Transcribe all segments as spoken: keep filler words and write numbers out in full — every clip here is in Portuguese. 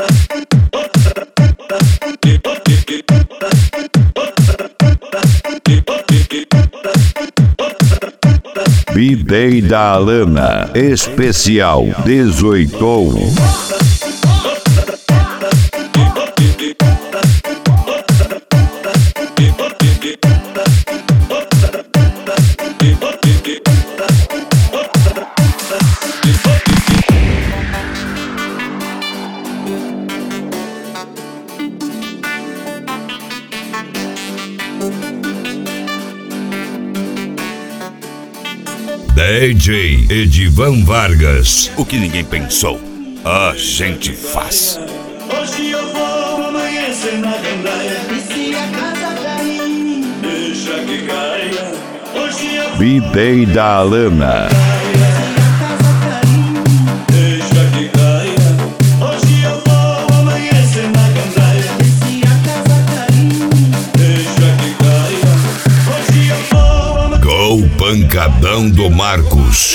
B-Day da Alana, especial dezoito. D J Edivan Vargas. O que ninguém pensou, a gente faz. Hoje eu vou amanhecer na gandaia. E se a casa cair, deixa que caia. Hoje eu vou B-Day da Alana. Gol Pancadão do Marcos.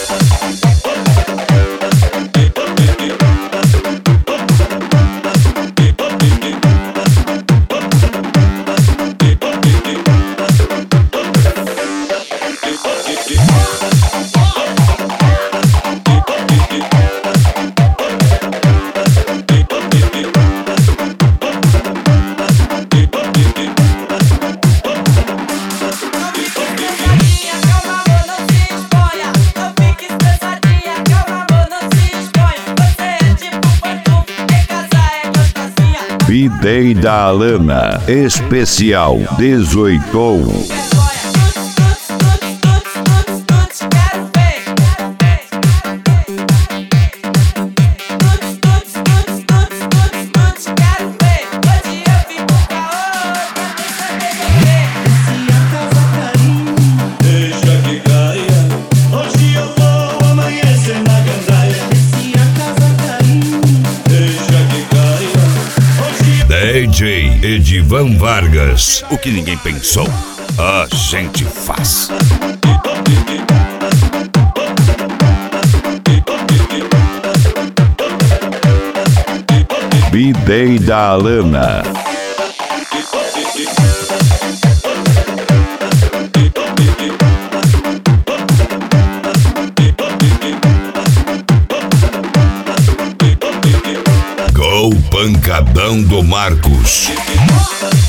B-Day da Alana, especial dezoito. D J Edivan Vargas. O que ninguém pensou, a gente faz. B-Day da Alana. Gol Pancadão do Marcos.